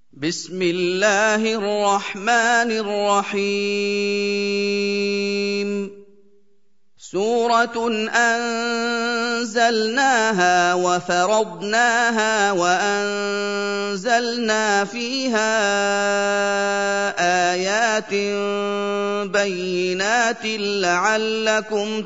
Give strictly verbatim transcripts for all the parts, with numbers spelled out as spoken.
بسم الله الرحمن الرحيم سورة أنزلناها وفرضناها وأنزلنا فيها آيات بينات لعلكم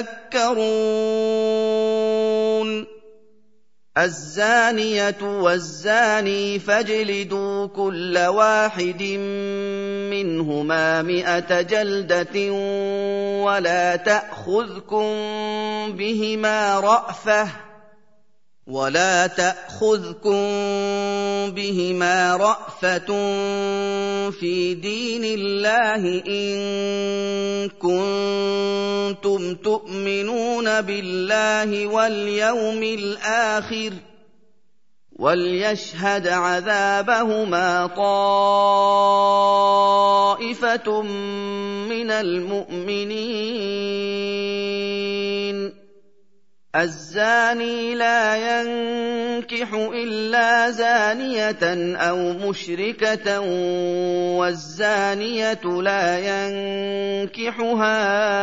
تذكرون الزانية والزاني فاجلدوا كل واحد منهما مئة جلدة ولا تأخذكم بهما رأفة ولا تأخذكم بهما رأفة في دين الله إن كنتم تؤمنون بالله واليوم الآخر وليشهد عذابهما طائفة من المؤمنين الزاني لا ينكح إلا زانية أو مشركة والزانية لا ينكحها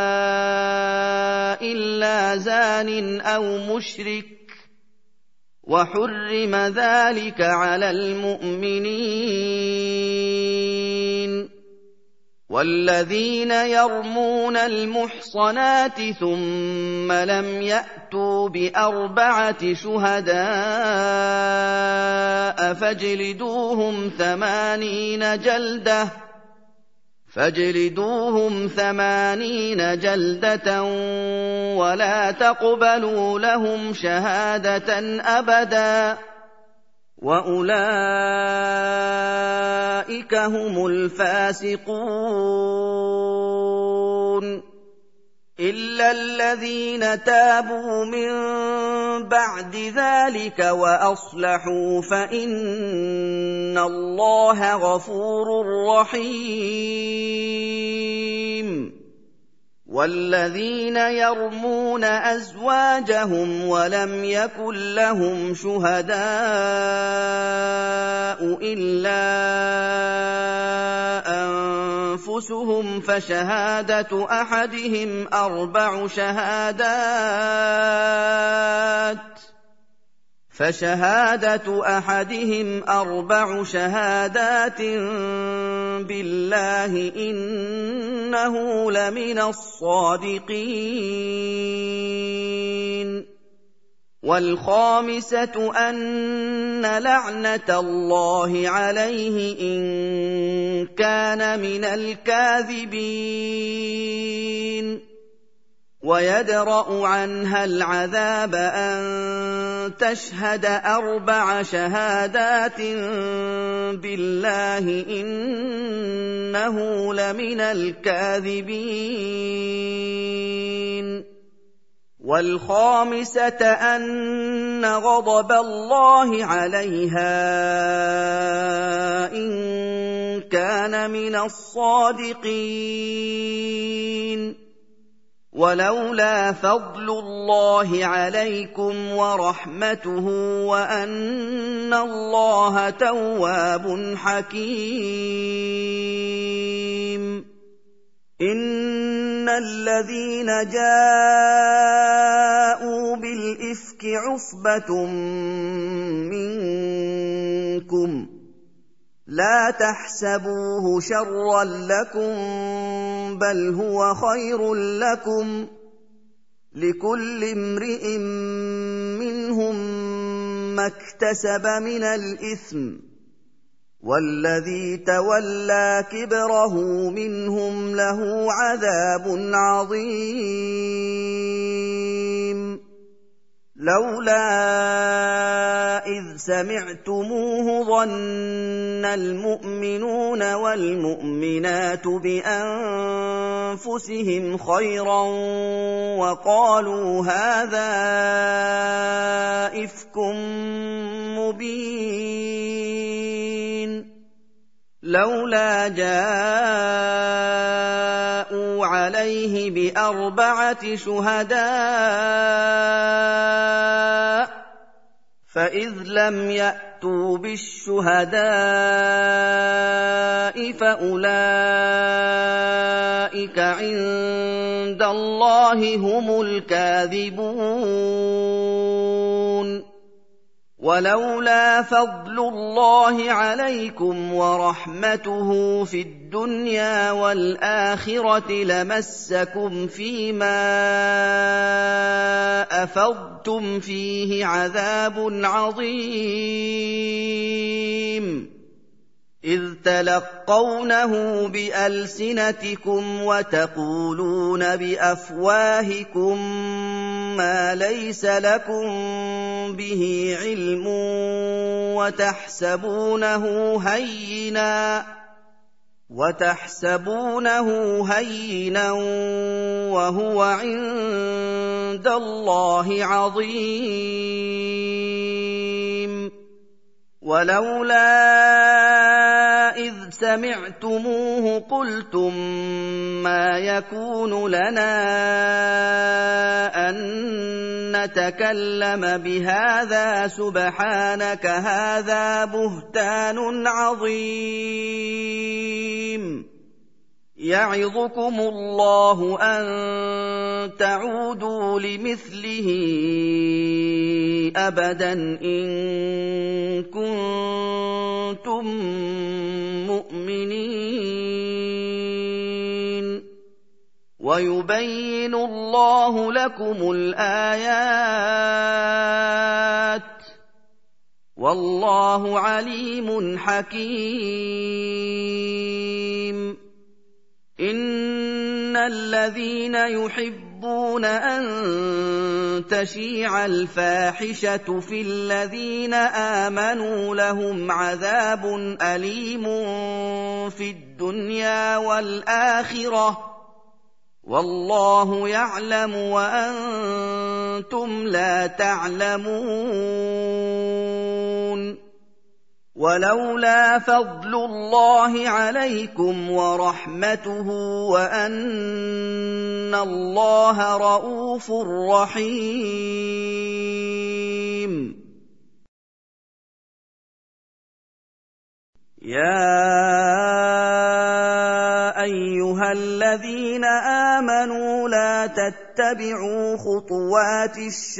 إلا زان أو مشرك وحرم ذلك على المؤمنين والذين يرمون المحصنات ثم لم يأتوا بأربعة شهداء فاجلدوهم ثمانين جلدة فاجلدوهم ثمانين جلدة ولا تقبلوا لهم شهادة أبدا وأولئك هم الفاسقون إلا الذين تابوا من بعد ذلك وأصلحوا فإن الله غفور رحيم والذين يرمون أزواجهم ولم يكن لهم شهداء إلا أنفسهم فشهادة أحدهم أربع شهادات فشهادة أحدهم أربع شهادات بالله إنه لمن الصادقين والخامسة أن لعنة الله عليه إن كان من الكاذبين ويدرأ عنها العذاب أن تشهد أربع شهادات بالله إنه لمن الكاذبين والخامسة أن غضب الله عليها إن كان من الصادقين ولولا فضل الله عليكم ورحمته وأن الله تواب حكيم إن الذين جاءوا بالإفك عصبة منكم لا تحسبوه شرا لكم بل هو خير لكم لكل امرئ منهم ما اكتسب من الإثم والذي تولى كبره منهم له عذاب عظيم لولا إذ سمعتموه ظن المؤمنون والمؤمنات بأنفسهم خيرا وقالوا هذا إفك مبين لولا جاءوا عليه بأربعة شهداء فإذ لم يأتوا فَأْتُوا بِالشُّهَدَاءِ فَأُولَٰئِكَ عِندَ اللَّهِ هُمُ الْكَاذِبُونَ وَلَوْلَا فَضْلُ اللَّهِ عَلَيْكُمْ وَرَحْمَتُهُ فِي الدُّنْيَا وَالْآخِرَةِ لَمَسَّكُمْ فِيمَا أَفَضْتُمْ فِيهِ عَذَابٌ عَظِيمٌ إِذْ تَلَقَّوْنَهُ بِأَلْسِنَتِكُمْ وَتَقُولُونَ بِأَفْوَاهِكُم مَّا لَيْسَ لَكُم بِهِ عِلْمٌ وَتَحْسَبُونَهُ هَيِّنًا وَتَحْسَبُونَهُ هَيِّنًا وَهُوَ عِندَ اللَّهِ عَظِيمٌ وَلَوْلَا إِذْ سَمِعْتُمُوهُ قُلْتُم مَّا يَكُونُ لَنَا أَن نَّتَكَلَّمَ بِهَٰذَا سُبْحَانَكَ هَٰذَا بُهْتَانٌ عَظِيمٌ يَعِظُكُمُ اللَّهُ أَن تَعُودُوا لِمِثْلِهِ أَبَدًا إِن كُنتُم مُّؤْمِنِينَ وَيُبَيِّنُ اللَّهُ لَكُمُ الْآيَاتِ وَاللَّهُ عَلِيمٌ حَكِيمٌ إِنَّ الَّذِينَ يُحِبُّونَ أَن تَشِيعَ الْفَاحِشَةُ فِي الَّذِينَ آمَنُوا لَهُمْ عَذَابٌ أَلِيمٌ فِي الدُّنْيَا وَالْآخِرَةِ ۚ وَاللَّهُ يَعْلَمُ وَأَنتُمْ لَا تَعْلَمُونَ وَلَوْلَا فَضْلُ اللَّهِ عَلَيْكُمْ وَرَحْمَتُهُ وَأَنَّ اللَّهَ رَءُوفٌ رَّحِيمٌ يَا أَيُّهَا الَّذِينَ آمَنُوا لَا تَتَّبِعُوا خُطُوَاتِ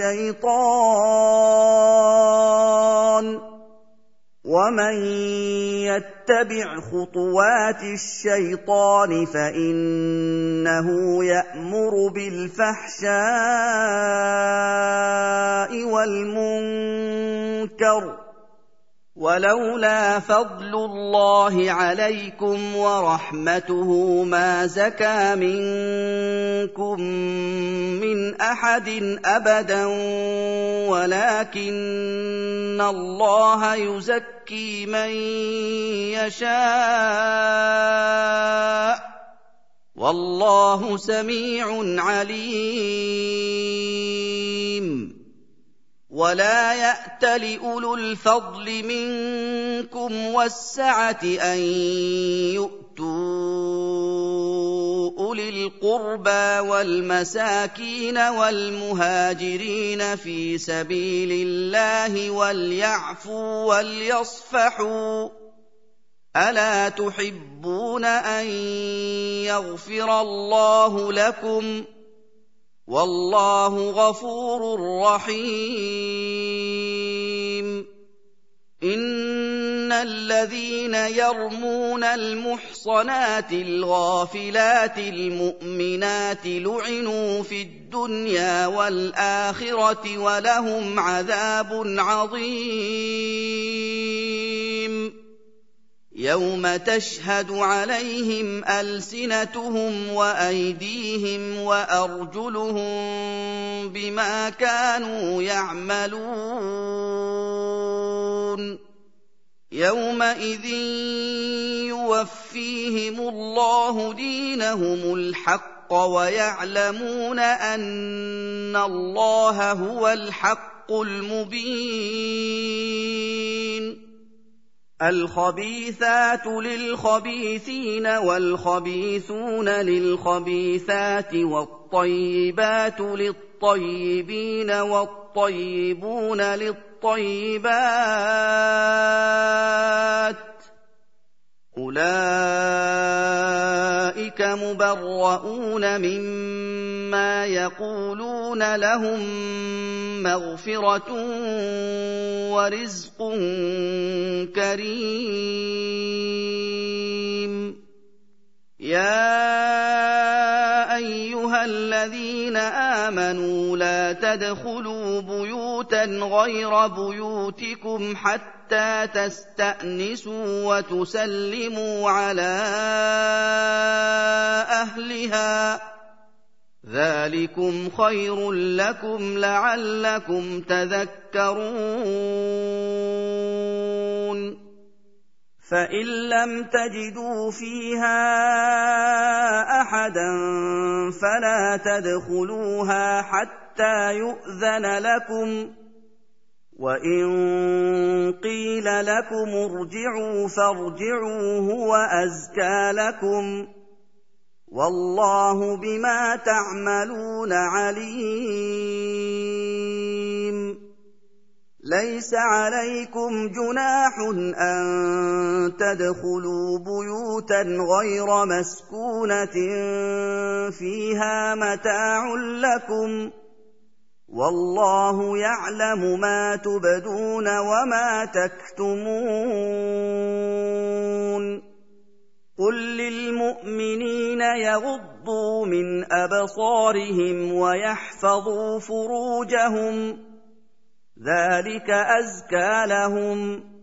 الشَّيْطَانِ وَمَن يَتَّبِعْ خُطُوَاتِ الشَّيْطَانِ فَإِنَّهُ يَأْمُرُ بِالْفَحْشَاءِ وَالْمُنكَرِ ۚ وَلَوْلَا فَضْلُ اللَّهِ عَلَيْكُمْ وَرَحْمَتُهُ مَا زَكَىٰ مِنكُم مِّنْ أَحَدٍ أَبَدًا وَلَٰكِنَّ اللَّهَ يُزَكِّي مَن يَشَاءُ ۗ وَاللَّهُ سَمِيعٌ عَلِيمٌ وَلَا يَأْتَلِ أُولُو الْفَضْلِ مِنكُمْ وَالسَّعَةِ أَن يُؤْتُوا أُولِي الْقُرْبَىٰ وَالْمَسَاكِينَ وَالْمُهَاجِرِينَ فِي سَبِيلِ اللَّهِ وَلْيَعْفُوا وَلْيَصْفَحُوا ۗ أَلَا تُحِبُّونَ أَن يَغْفِرَ اللَّهُ لَكُمْ ۗ وَاللَّهُ غَفُورٌ رَّحِيمٌ إِنَّ الَّذِينَ يَرْمُونَ الْمُحْصَنَاتِ الْغَافِلَاتِ الْمُؤْمِنَاتِ لُعِنُوا فِي الدُّنْيَا وَالْآخِرَةِ وَلَهُمْ عَذَابٌ عَظِيمٌ يَوْمَ تَشْهَدُ عَلَيْهِمْ أَلْسِنَتُهُمْ وَأَيْدِيهِمْ وَأَرْجُلُهُم بِمَا كَانُوا يَعْمَلُونَ يَوْمَئِذٍ يُوَفِّيهِمُ اللَّهُ دِينَهُمُ الْحَقَّ وَيَعْلَمُونَ أَنَّ اللَّهَ هُوَ الْحَقُّ الْمُبِينُ الْخَبِيثَاتُ لِلْخَبِيثِينَ وَالْخَبِيثُونَ لِلْخَبِيثَاتِ وَالطَّيِّبَاتُ لِلطَّيِّبِينَ وَالطَّيِّبُونَ لِلطَّيِّبَاتِ أُولَٰئِكَ مُبَرَّءُونَ مِمَّا يَقُولُونَ لَهُم مَّغْفِرَةٌ وَرِزْقٌ كَرِيمٌ يَا أَيُّهَا الَّذِينَ آمَنُوا لَا تَدْخُلُوا بُيُوتًا غَيْرَ بُيُوتِكُمْ حَتَّىٰ تَسْتَأْنِسُوا وَتُسَلِّمُوا عَلَىٰ أَهْلِهَا ۚ ذَٰلِكُمْ خَيْرٌ لَّكُمْ لَعَلَّكُمْ تَذَكَّرُونَ فَإِن لَّمْ تَجِدُوا فِيهَا أَحَدًا فَلَا تَدْخُلُوهَا حَتَّىٰ يُؤْذَنَ لَكُمْ ۖ وَإِن قِيلَ لَكُمُ ارْجِعُوا فَارْجِعُوا هُوَ أَزْكَىٰ لَكُمْ ۚ وَاللَّهُ بِمَا تَعْمَلُونَ عَلِيمٌ لَيْسَ عَلَيْكُمْ جُنَاحٌ أَن تَدْخُلُوا بُيُوتًا غَيْرَ مَسْكُونَةٍ فِيهَا مَتَاعٌ لَّكُمْ ۚ وَاللَّهُ يَعْلَمُ مَا تُبْدُونَ وَمَا تَكْتُمُونَ قُل لِّلْمُؤْمِنِينَ يَغُضُّوا مِنْ أَبْصَارِهِمْ وَيَحْفَظُوا فُرُوجَهُمْ ۚ ذَٰلِكَ أَزْكَىٰ لَهُمْ ۗ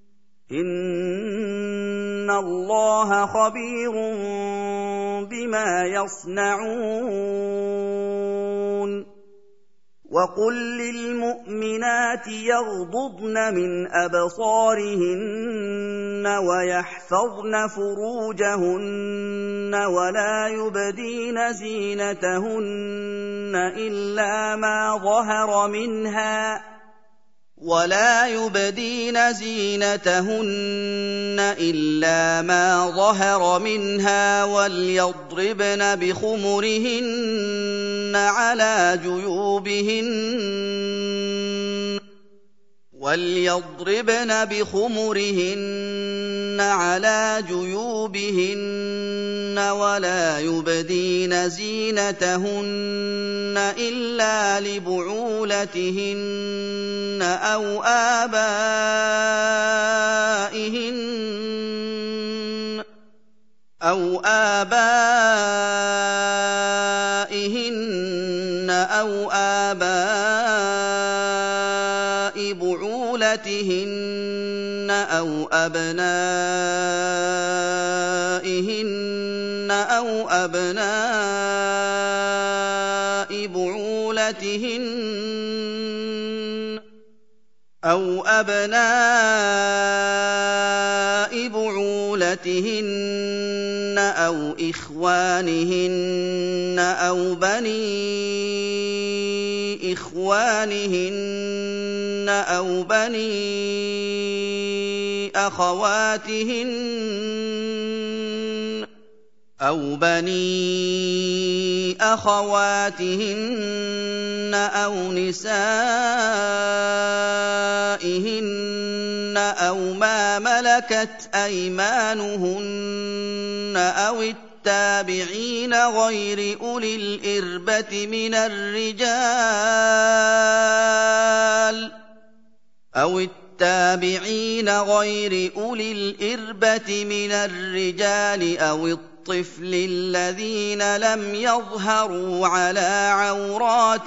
إِنَّ اللَّهَ خَبِيرٌ بِمَا يَصْنَعُونَ وَقُل لِّلْمُؤْمِنَاتِ يَغْضُضْنَ مِنْ أَبْصَارِهِنَّ وَيَحْفَظْنَ فُرُوجَهُنَّ وَلَا يُبْدِينَ زِينَتَهُنَّ إِلَّا مَا ظَهَرَ مِنْهَا ولا يبدين زينتهن إلا ما ظهر منها وليضربن بخمرهن على جيوبهن وليضربن بخمرهن على جيوبهن ولا يبدين زينتهن إلا لبعولتهن أو آبائهن أو آبائهن أو آباء بعولتهن أو أبنائهن أو أبناء بعولتهن أو أبناء بعولتهن أو إخوانهن أو بني إخوانهن أو بني أخواتهن أو بني أخواتهن أو نسائهن أو ما ملكت أيمانهن أو التابعين غير أولي الإربة من الرجال أو التابعين غير أولي الإربة من الرجال أو الطفل الذين لم يظهروا على عورات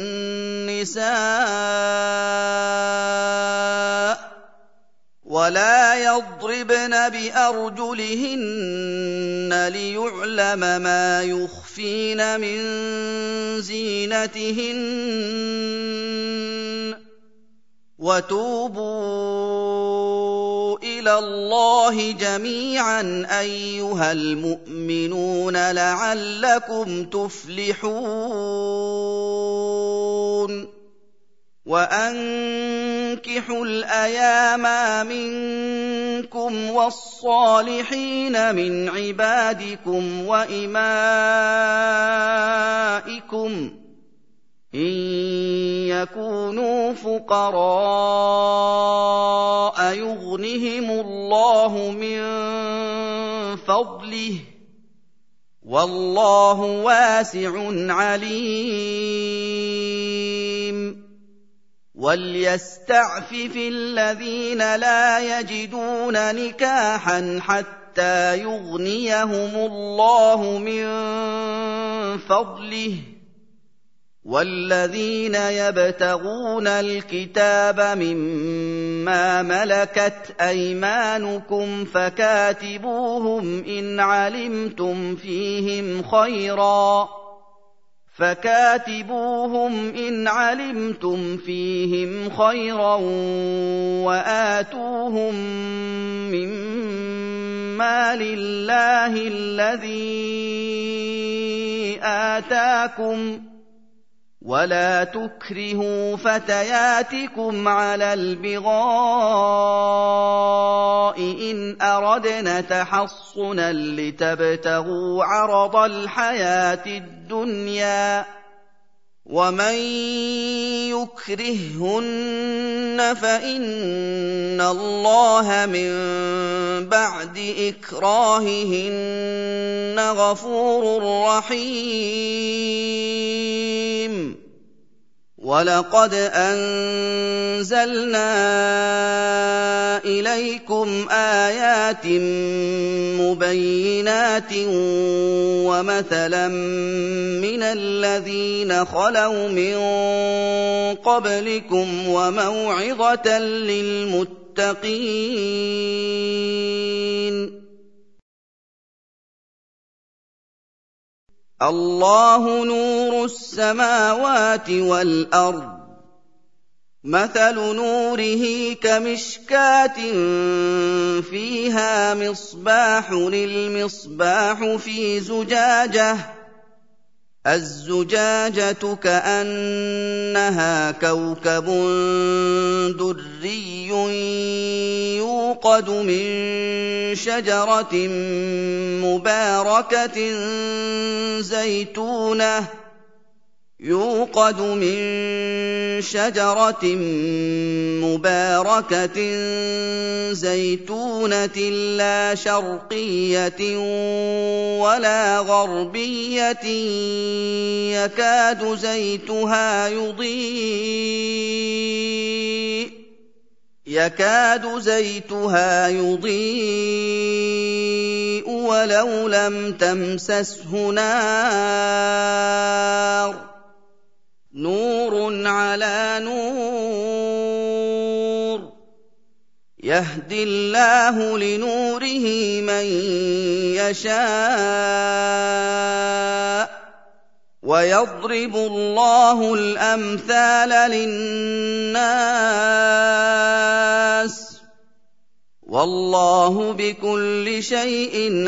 النساء ولا يضربن بأرجلهن ليعلم ما يخفين من زينتهن وتوبوا إلى الله جميعا أيها المؤمنون لعلكم تفلحون وأنكحوا الأيام منكم والصالحين من عبادكم وإمائكم إن يكونوا فقراء يغنهم الله من فضله وَاللَّهُ وَاسِعٌ عَلِيمٌ وَلْيَسْتَعْفِفِ الَّذِينَ لَا يَجِدُونَ نِكَاحًا حَتَّىٰ يُغْنِيَهُمُ اللَّهُ مِن فَضْلِهِ ۗ وَالَّذِينَ يَبْتَغُونَ الْكِتَابَ مِمَّا مَلَكَتْ أَيْمَانُكُمْ فَكَاتِبُوهُمْ إِنْ عَلِمْتُمْ فِيهِمْ خَيْرًا فَكَاتِبُوهُمْ إِنْ عَلِمْتُمْ فِيهِمْ خَيْرًا وَآتُوهُم مِّن مَّالِ اللَّهِ الَّذِي آتَاكُمْ ۚ وَلَا تُكْرِهُوا فَتَيَاتِكُمْ عَلَى الْبِغَاءِ إِنْ أَرَدْنَ تَحَصُّنًا لِّتَبْتَغُوا عَرَضَ الْحَيَاةِ الدُّنْيَا ۚ وَمَن يُكْرِههُّنَّ فَإِنَّ اللَّهَ مِن بَعْدِ إِكْرَاهِهِنَّ غَفُورٌ رَّحِيمٌ وَلَقَدْ أَنزَلْنَا إِلَيْكُمْ آيَاتٍ مُّبَيِّنَاتٍ وَمَثَلًا مِّنَ الَّذِينَ خَلَوْا مِن قَبْلِكُمْ وَمَوْعِظَةً لِّلْمُتَّقِينَ اللَّهُ نُورُ السَّمَاوَاتِ وَالْأَرْضِ ۚ مَثَلُ نُورِهِ كَمِشْكَاةٍ فِيهَا مِصْبَاحٌ الْمِصْبَاحُ فِي زُجَاجَةٍ ۖ الزُّجَاجَةُ كَأَنَّهَا كَوْكَبٌ دُرِّيٌّ يُوقَدُ مِن شَجَرَةٍ مُّبَارَكَةٍ زَيْتُونَةٍ يُوقَدُ مِن شَجَرَةٍ مُّبَارَكَةٍ زَيْتُونَةٍ لَّا شَرْقِيَّةٍ وَلَا غَرْبِيَّةٍ يَكَادُ زَيْتُهَا يُضِيءُ يَكَادُ زَيْتُهَا يُضِيءُ وَلَوْ لَمْ تَمْسَسْهُ نَارٌ ۚ نُّورٌ عَلَىٰ نُورٍ ۗ يَهْدِي اللَّهُ لِنُورِهِ مَن يَشَاءُ ۚ وَيَضْرِبُ اللَّهُ الْأَمْثَالَ لِلنَّاسِ ۗ وَاللَّهُ بِكُلِّ شَيْءٍ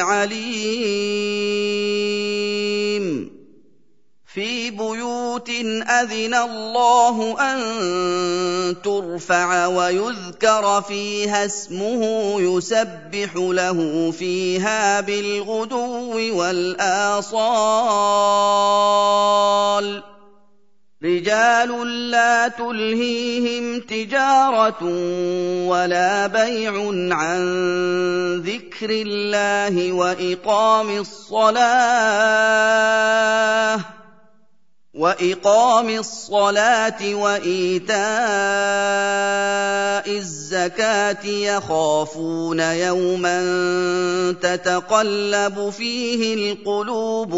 عَلِيمٌ فِي بُيُوتٍ أَذِنَ اللَّهُ أَن تُرْفَعَ وَيُذْكَرَ فِيهَا اسْمُهُ يُسَبِّحُ لَهُ فِيهَا بِالْغُدُوِّ وَالْآصَالِ رِجَالٌ لَّا تُلْهِيهِمْ تِجَارَةٌ وَلَا بَيْعٌ عَن ذِكْرِ اللَّهِ وَإِقَامِ الصَّلَاةِ وَإِقَامِ الصَّلَاةِ وَإِيتَاءِ الزَّكَاةِ يَخَافُونَ يَوْمًا تَتَقَلَّبُ فِيهِ الْقُلُوبُ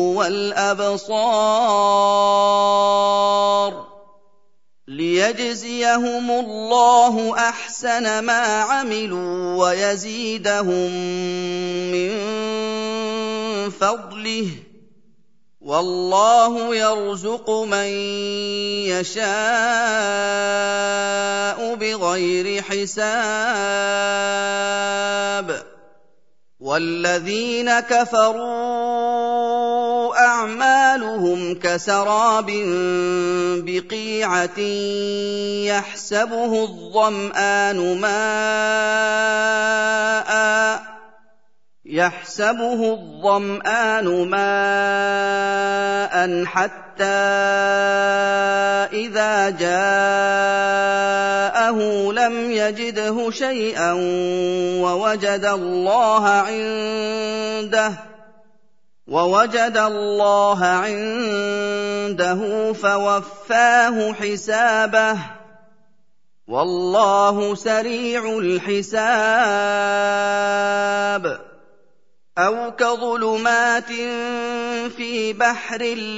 وَالْأَبْصَارُ لِيَجْزِيَهُمُ اللَّهُ أَحْسَنَ مَا عَمِلُوا وَيَزِيدَهُم مِّن فَضْلِهِ ۗ وَاللَّهُ يَرْزُقُ مَن يَشَاءُ بِغَيْرِ حِسَابٍ وَالَّذِينَ كَفَرُوا أَعْمَالُهُمْ كَسَرَابٍ بِقِيعَةٍ يَحْسَبُهُ الظَّمْآنُ مَاءً يَحْسَبُهُ الظَّمْآنُ مَاءً حَتَّىٰ إِذَا جَاءَهُ لَمْ يَجِدْهُ شَيْئًا وَوَجَدَ اللَّهَ عِندَهُ ووجد الله عنده فوفاه حسابه والله سريع الحساب أو كظلمات في بحر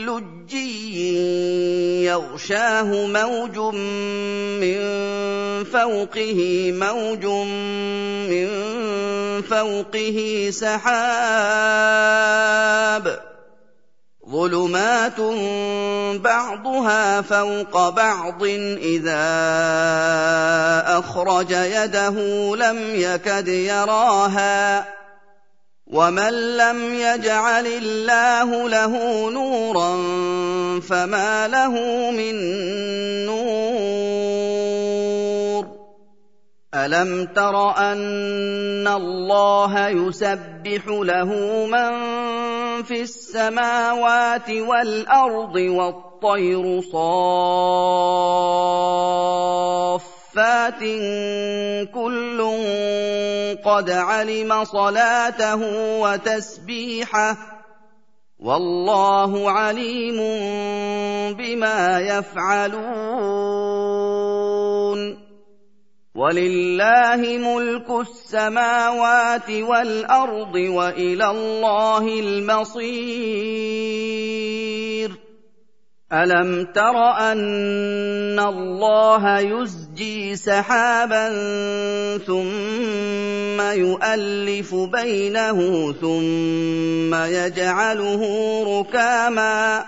لجي يغشاه موج من فوقه موج من فوقه سحاب ظلمات بعضها فوق بعض إذا أخرج يده لم يكد يراها ومن لم يجعل الله له نورا فما له من نور ألم تر أن الله يسبح له من في السماوات والأرض والطير صافات كل قد علم صلاته وتسبيحه والله عليم بما يفعلون ولله ملك السماوات والأرض وإلى الله المصير ألم تر أن الله يزجي سحابا ثم يؤلف بينه ثم يجعله ركاما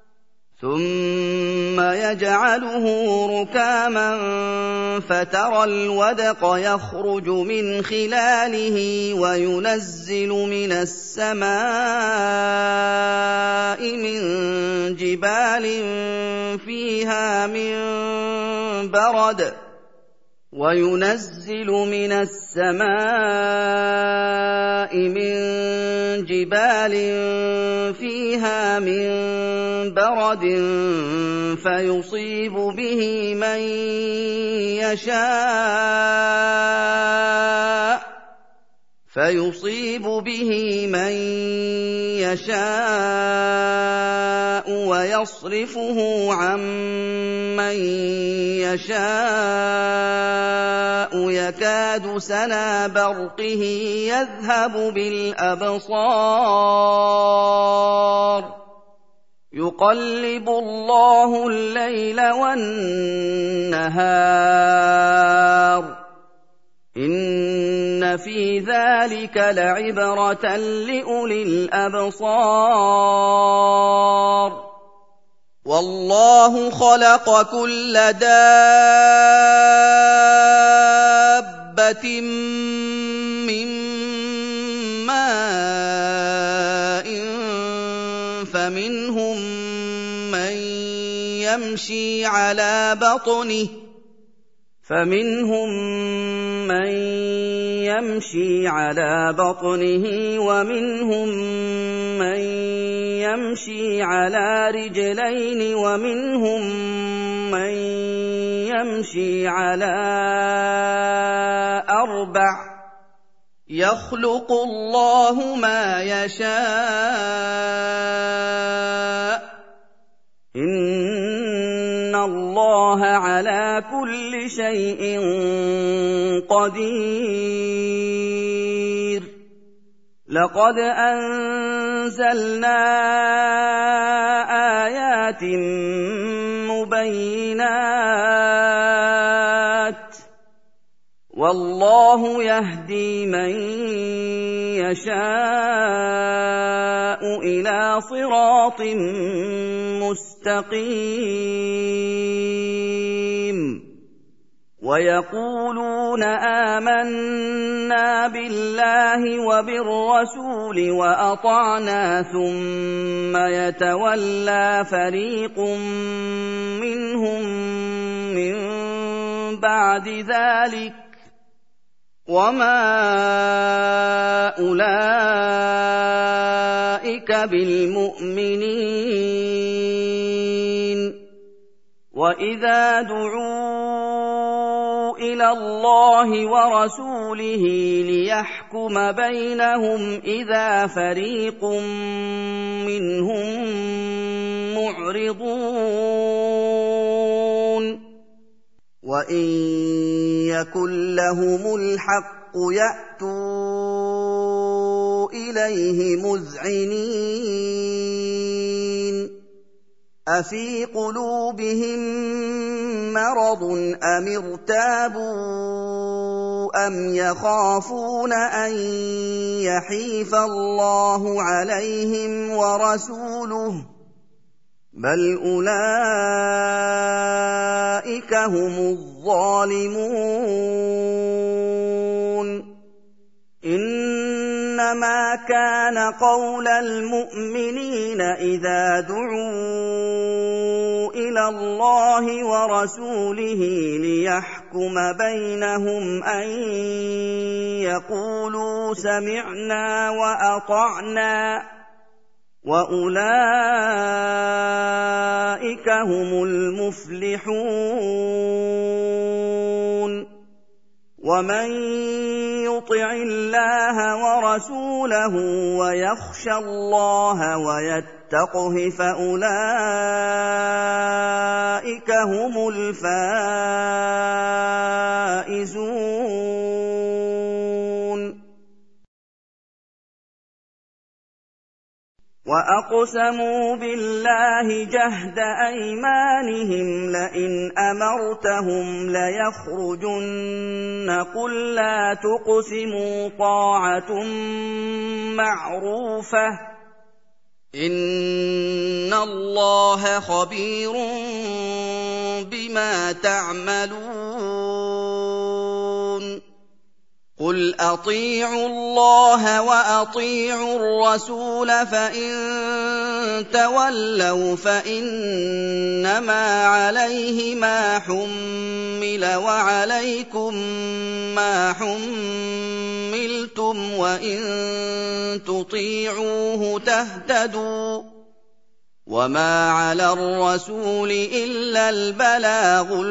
ثم يجعله ركاما فترى الودق يخرج من خلاله وينزل من السماء من جبال فيها من برد وينزل من السماء من جبال فيها من برد فيصيب به من يشاء فيصيب به من يشاء ويصرفه عن من يشاء يكاد سنا برقه يذهب بالأبصار يقلب الله الليل والنهار إن في ذلك لعبرة لأولي الأبصار والله خلق كل دابة من ماء فمنهم من يمشي على بطنه فمنهم من يمشي على بطنه ومنهم من يمشي على رجلين ومنهم من يمشي على أربع يخلق الله ما يشاء إن الله على كل شيء قدير لقد أنزلنا آيات مبينات والله يهدي من يشاء إلى صراط مستقيم ويقولون آمنا بالله وبالرسول وأطعنا ثم يتولى فريق منهم من بعد ذلك وما أولئك بالمؤمنين وإذا دعوا إلى الله ورسوله ليحكم بينهم إذا فريق منهم معرضون وإن يكن لهم الحق يأتوا إليه مذعنين أفي قلوبهم مرض أم ارتابوا أم يخافون أن يحيف الله عليهم ورسوله بل أولئك هم الظالمون إنما كان قول المؤمنين إذا دعوا إلى الله ورسوله ليحكم بينهم أن يقولوا سمعنا وأطعنا وأولئك هم المفلحون ومن يطع الله ورسوله ويخشى الله ويتقه فأولئك هم الفائزون وأقسموا بالله جهد أيمانهم لئن أمرتهم ليخرجن قل لا تقسموا طاعة معروفة إن الله خبير بما تعملون قل أطيعوا الله وأطيعوا الرسول فإن تولوا فإنما عليه ما حمل وعليكم ما حملتم وإن تطيعوه تهتدوا وما على الرسول إلا البلاغ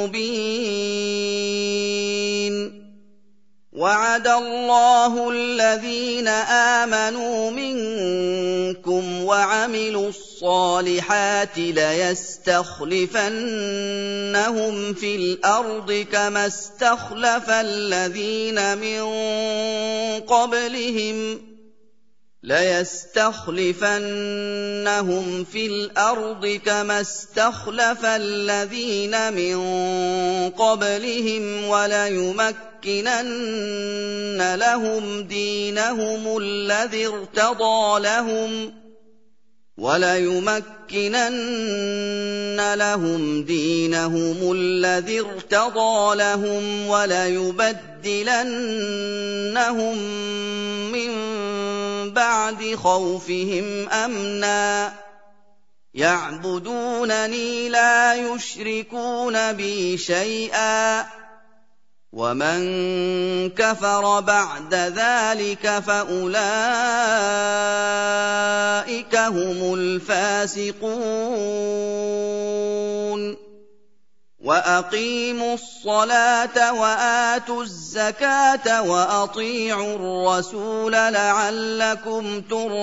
المبين وعد الله الذين آمنوا منكم وعملوا الصالحات ليستخلفنهم في الأرض كما استخلف الذين من قبلهم ليستخلفنهم في الأرض كما استخلف الذين من قبلهم وليمكنن لهم دينهم الذي ارتضى لهم وليمكنن لهم دينهم الذي ارتضى لهم وليبدلنهم من بعد خوفهم أمنا يعبدونني لا يشركون بي شيئا ومن كفر بعد ذلك فأولئك هم الفاسقون وأقيموا الصلاة وآتوا الزكاة وأطيعوا الرسول لعلكم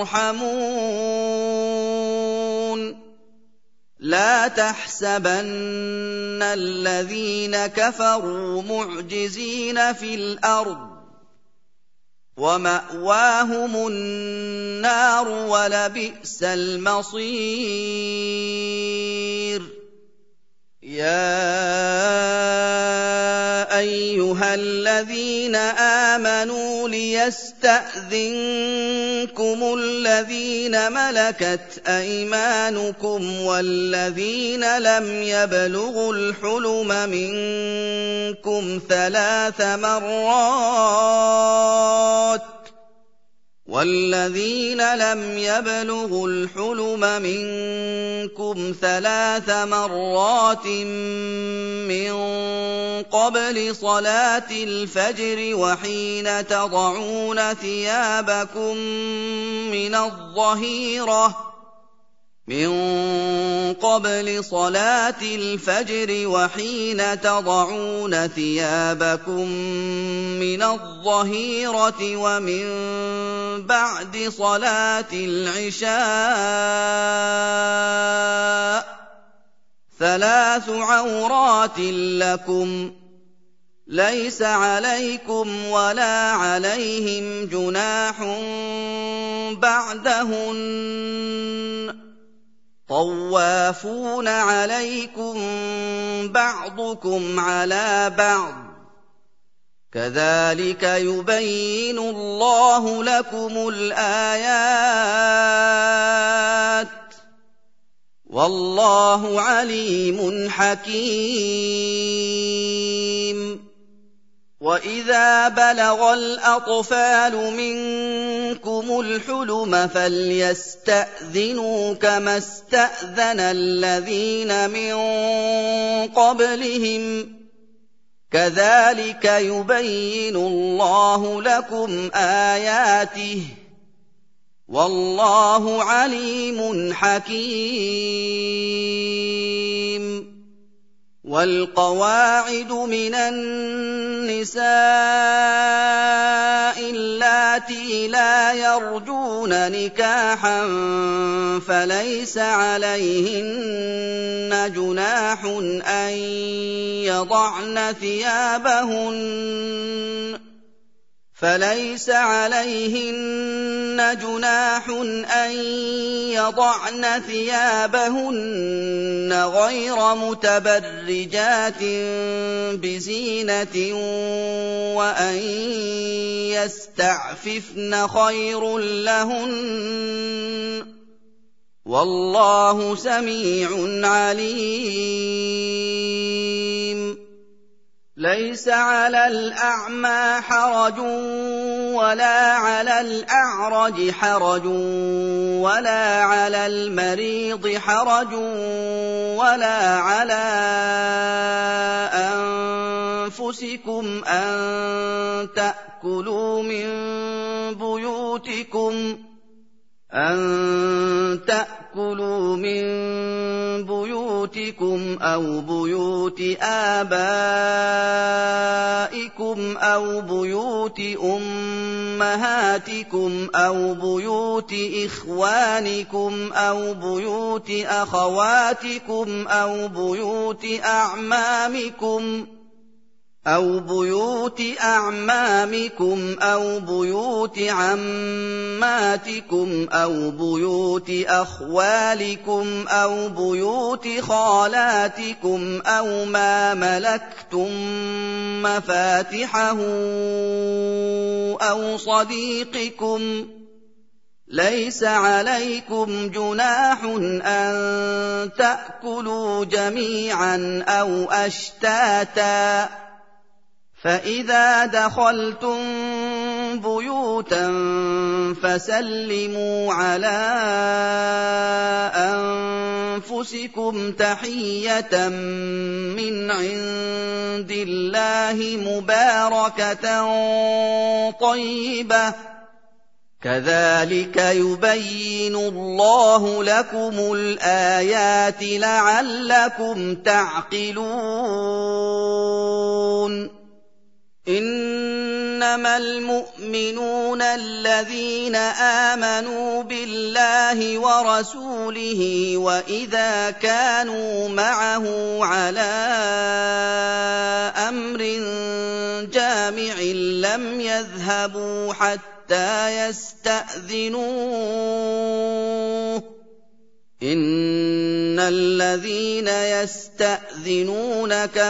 ترحمون لا تحسبن الذين كفروا معجزين في الأرض ومأواهم النار ولبئس المصير يا أيها الذين آمنوا ليستأذنكم الذين ملكت أيمانكم والذين لم يبلغوا الحلم منكم ثلاث مرات والذين لم يبلغوا الحلم منكم ثلاث مرات من قبل صلاة الفجر وحين تضعون ثيابكم من الظهيرة مِن قَبْلِ صَلَاةِ الْفَجْرِ وَحِينَ تَضَعُونَ ثِيَابَكُم مِّنَ الظَّهِيرَةِ وَمِن بَعْدِ صَلَاةِ الْعِشَاءِ ۚ ثَلَاثُ عَوْرَاتٍ لَّكُمْ ۚ لَيْسَ عَلَيْكُمْ وَلَا عَلَيْهِمْ جُنَاحٌ بَعْدَهُنَّ ۚ طَوَّافُونَ عَلَيْكُم بَعْضُكُمْ عَلَىٰ بَعْضٍ ۚ كَذَٰلِكَ يُبَيِّنُ اللَّهُ لَكُمُ الْآيَاتِ ۗ وَاللَّهُ عَلِيمٌ حَكِيمٌ. وَإِذَا بَلَغَ الْأَطْفَالُ مِنكُمُ الْحُلُمَ فَلْيَسْتَأْذِنُوا كَمَا اسْتَأْذَنَ الَّذِينَ مِن قَبْلِهِمْ ۚ كَذَٰلِكَ يُبَيِّنُ اللَّهُ لَكُمْ آيَاتِهِ ۗ وَاللَّهُ عَلِيمٌ حَكِيمٌ. وَالْقَوَاعِدُ مِنَ النِّسَاءِ اللَّاتِي لَا يَرْجُونَ نِكَاحًا فَلَيْسَ عَلَيْهِنَّ جُنَاحٌ أَن يَضَعْنَ ثِيَابَهُنَّ فَلَيْسَ عَلَيْهِنَّ جُنَاحٌ أَن يَضَعْنَ ثِيَابَهُنَّ غَيْرَ مُتَبَرِّجَاتٍ بِزِينَةٍ ۖ وَأَن يَسْتَعْفِفْنَ خَيْرٌ لَّهُنَّ ۗ وَاللَّهُ سَمِيعٌ عَلِيمٌ. لَيْسَ عَلَى الْأَعْمَىٰ حَرَجٌ وَلَا عَلَى الْأَعْرَجِ حَرَجٌ وَلَا عَلَى الْمَرِيضِ حَرَجٌ وَلَا عَلَىٰ أَنفُسِكُمْ أَن تَأْكُلُوا مِن بُيُوتِكُمْ أَن تَأْكُلُوا مِن بُيُوتِكُمْ أَوْ بُيُوتِ آبَائِكُمْ أَوْ بُيُوتِ أُمَّهَاتِكُمْ أَوْ بُيُوتِ إِخْوَانِكُمْ أَوْ بُيُوتِ أَخَوَاتِكُمْ أَوْ بُيُوتِ أَعْمَامِكُمْ أَوْ بُيُوتِ أَعْمَامِكُمْ أَوْ بُيُوتِ عَمَّاتِكُمْ أَوْ بُيُوتِ أَخْوَالِكُمْ أَوْ بُيُوتِ خَالَاتِكُمْ أَوْ مَا مَلَكْتُم مَّفَاتِحَهُ أَوْ صَدِيقِكُمْ ۚ لَيْسَ عَلَيْكُمْ جُنَاحٌ أَن تَأْكُلُوا جَمِيعًا أَوْ أَشْتَاتًا ۚ فَإِذَا دَخَلْتُم بُيُوتًا فَسَلِّمُوا عَلَىٰ أَنفُسِكُمْ تَحِيَّةً مِّنْ عِندِ اللَّهِ مُبَارَكَةً طَيِّبَةً ۚ كَذَٰلِكَ يُبَيِّنُ اللَّهُ لَكُمُ الْآيَاتِ لَعَلَّكُمْ تَعْقِلُونَ. إِنَّمَا الْمُؤْمِنُونَ الَّذِينَ آمَنُوا بِاللَّهِ وَرَسُولِهِ وَإِذَا كَانُوا مَعَهُ عَلَىٰ أَمْرٍ جَامِعٍ لَّمْ يَذْهَبُوا حَتَّىٰ يَسْتَأْذِنُوهُ ۚ إِنَّ الَّذِينَ يَسْتَأْذِنُونَكَ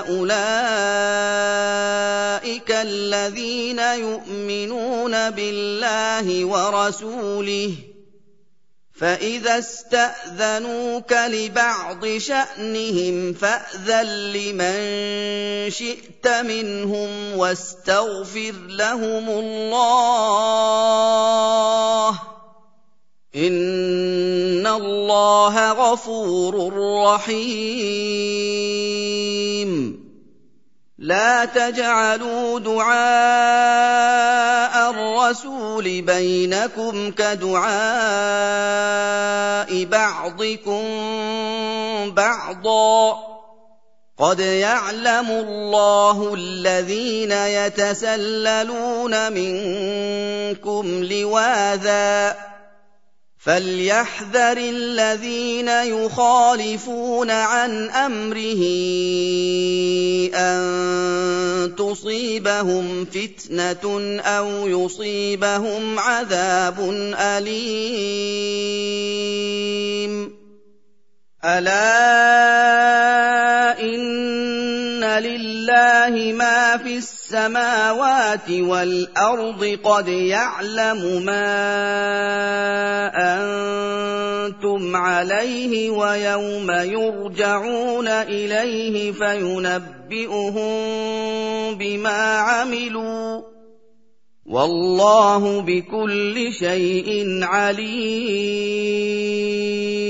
أُولَٰئِكَ الَّذِينَ يُؤْمِنُونَ بِاللَّهِ وَرَسُولِهِ ۚ فَإِذَا اسْتَأْذَنُوكَ لِبَعْضِ شَأْنِهِمْ فَأْذَن لِّمَن شِئْتَ مِنْهُمْ وَاسْتَغْفِرْ لَهُمُ اللَّهَ ۚ إِنَّ اللَّهَ غَفُورٌ رَّحِيمٌ. لَا تَجْعَلُوا دُعَاءَ الرَّسُولِ بَيْنَكُمْ كَدُعَاءِ بَعْضِكُم بَعْضًا ۚ قَدْ يَعْلَمُ اللَّهُ الَّذِينَ يَتَسَلَّلُونَ مِنكُمْ لِوَاذًا ۚ فَلْيَحْذَرِ الَّذِينَ يُخَالِفُونَ عَنْ أَمْرِهِ أَن تُصِيبَهُمْ فِتْنَةٌ أَوْ يُصِيبَهُمْ عَذَابٌ أَلِيمٌ. أَلَا إِنَّ لِلَّهِ مَا فِي السَّمَاوَاتِ وَالْأَرْضِ ۚ قَدْ يَعْلَمُ مَا أَنتُمْ عَلَيْهِ وَيَوْمَ يُرْجَعُونَ إِلَيْهِ فَيُنَبِّئُهُم بِمَا عَمِلُوا ۗ وَاللَّهُ بِكُلِّ شَيْءٍ عَلِيمٌ.